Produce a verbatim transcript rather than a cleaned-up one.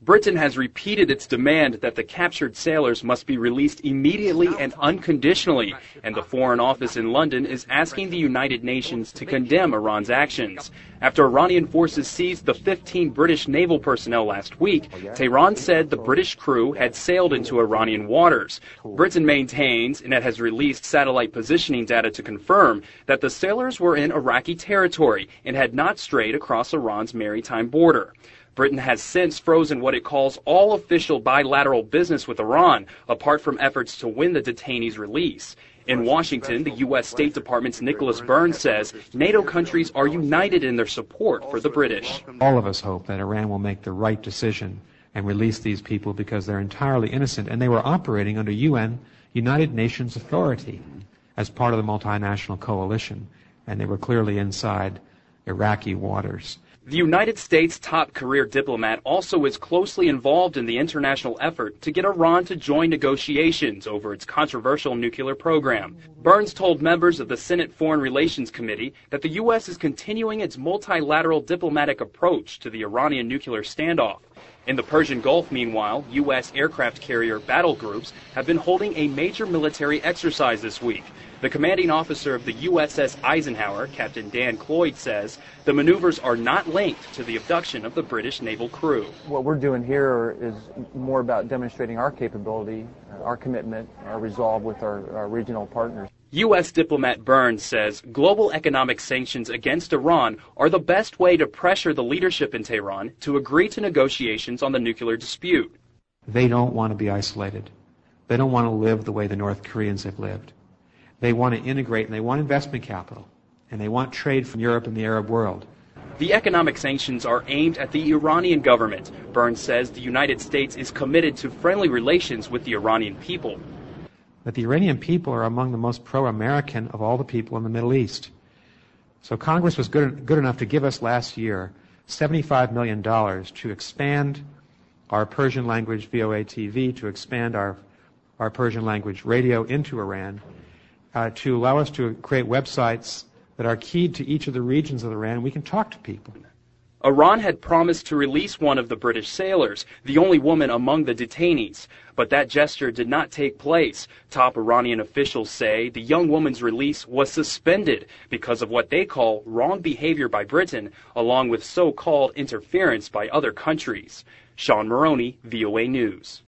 Britain has repeated its demand that the captured sailors must be released immediately and unconditionally, and the Foreign Office in London is asking the United Nations to condemn Iran's actions. After Iranian forces seized the fifteen British naval personnel last week, Tehran said the British crew had sailed into Iranian waters. Britain maintains, and it has released satellite positioning data to confirm, that the sailors were in Iraqi territory and had not strayed across Iran's maritime border. Britain has since frozen what it calls all official bilateral business with Iran, apart from efforts to win the detainees' release. In Washington, the U S State Department's Nicholas Burns says NATO countries are united in their support for the British. All of us hope that Iran will make the right decision and release these people because they're entirely innocent, and they were operating under U N, United Nations authority, as part of the multinational coalition, and they were clearly inside Iraqi waters. The United States' top career diplomat also is closely involved in the international effort to get Iran to join negotiations over its controversial nuclear program. Burns told members of the Senate Foreign Relations Committee that the U S is continuing its multilateral diplomatic approach to the Iranian nuclear standoff. In the Persian Gulf, meanwhile, U S aircraft carrier battle groups have been holding a major military exercise this week. The commanding officer of the U S S Eisenhower, Captain Dan Cloyd, says the maneuvers are not linked to the abduction of the British naval crew. What we're doing here is more about demonstrating our capability, our commitment, our resolve with our, our regional partners. U S diplomat Burns says global economic sanctions against Iran are the best way to pressure the leadership in Tehran to agree to negotiations on the nuclear dispute. They don't want to be isolated. They don't want to live the way the North Koreans have lived. They want to integrate, and they want investment capital, and they want trade from Europe and the Arab world. The economic sanctions are aimed at the Iranian government. Burns says the United States is committed to friendly relations with the Iranian people. But the Iranian people are among the most pro-American of all the people in the Middle East. So Congress was good, good enough to give us last year seventy-five million dollars to expand our Persian language V O A T V, to expand our, our Persian language radio into Iran, uh, to allow us to create websites that are keyed to each of the regions of Iran. We can talk to people. Iran had promised to release one of the British sailors, the only woman among the detainees. But that gesture did not take place. Top Iranian officials say the young woman's release was suspended because of what they call wrong behavior by Britain, along with so-called interference by other countries. Sean Maroney, V O A News.